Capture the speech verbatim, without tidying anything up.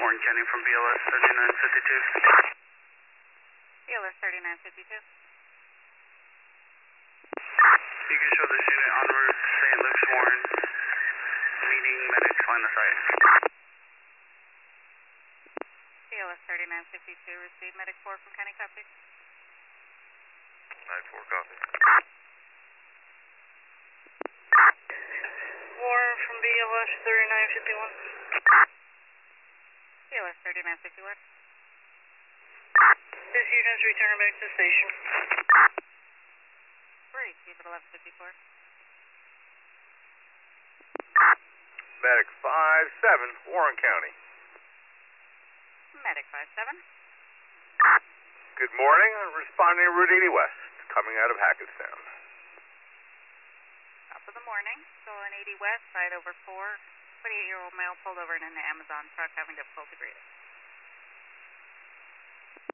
Warren County from B L S thirty-nine fifty-two. B L S thirty-nine fifty-two. You can show this unit en route to Saint Luke's Warren, meeting medics line of sight. B L S thirty-nine fifty-two, receive medic four from County copy. nine four copy. Warren from B L S thirty-nine fifty-one. B L S thirty-nine fifty-one. This unit's returning back to the station. Receive at eleven fifty-four. Medic five seven, Warren County. Medic five seven. Good morning. Responding to Route eighty West, coming out of Hackettstown. Top of the morning. Still on eighty West, side over four. twenty-eight-year-old male pulled over in an Amazon truck having difficulty breathing.